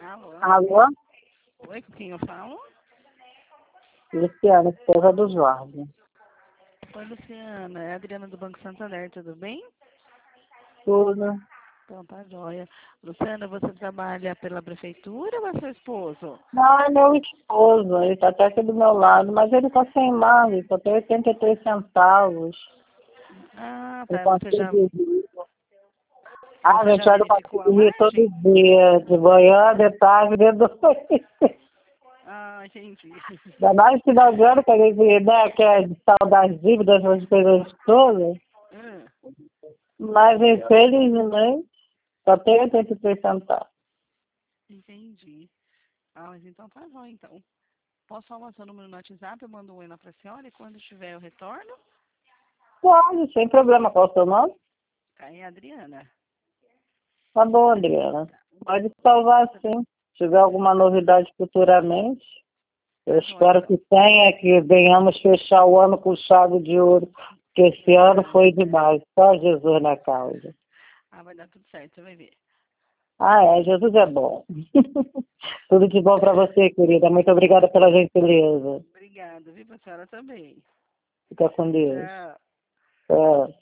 Alô? Alô? Oi, com quem eu falo? Luciana, esposa do Jorge. Oi, Luciana. É a Adriana do Banco Santander, tudo bem? Tudo. Então tá joia. Luciana, você trabalha pela prefeitura ou é seu esposo? Não, é meu esposo, ele está até aqui do meu lado, mas ele está sem mal, ele só tem 83 centavos. Ah, Eu tá. consigo rir. A Você gente já olha para verificou a rir todo margem? dia, de manhã, de tarde, de noite. Ah, entendi. Ainda mais final de ano, que a gente, né, quer tal das dívidas, essas coisas todas. Hum, Mas, infelizmente, só tem 83 centavos. entendi. Ah, mas então tá joia, então. Posso falar seu número no WhatsApp? Eu mando um oi lá pra senhora e quando tiver eu retorno? Pode, sem problema. Qual é o seu nome? Tá, é a Adriana. Tá bom, Adriana. Pode salvar sim. Se tiver alguma novidade futuramente, eu Tá joia, espero então. que tenha, que venhamos fechar o ano com chave de ouro, porque esse ano foi demais. Só Jesus na causa. Ah, vai dar tudo certo, você vai ver. Ah, é, Jesus é bom. Tudo de bom para você, querida. Muito obrigada pela gentileza. Obrigada, viu, pra senhora também. Fica com Deus. Tchau. Tchau.